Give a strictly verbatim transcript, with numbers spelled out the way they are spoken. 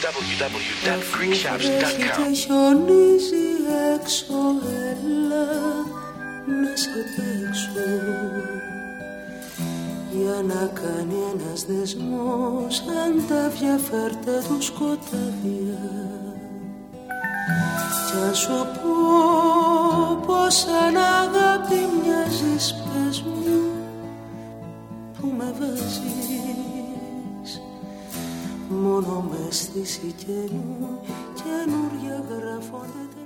double-u double-u double-u τελεία freak shops dot com. Και χιονίζει έξω, έλα να σε παίξω, για να κάνει ένας δεσμός σαν τα βιαφέρτα του σκοτάδια. Κι αν σου πω πως σαν αγάπη μοιάζεις, πες μου που με βάζεις. Μόνο μες στη σικένου καινούρια γράφονται.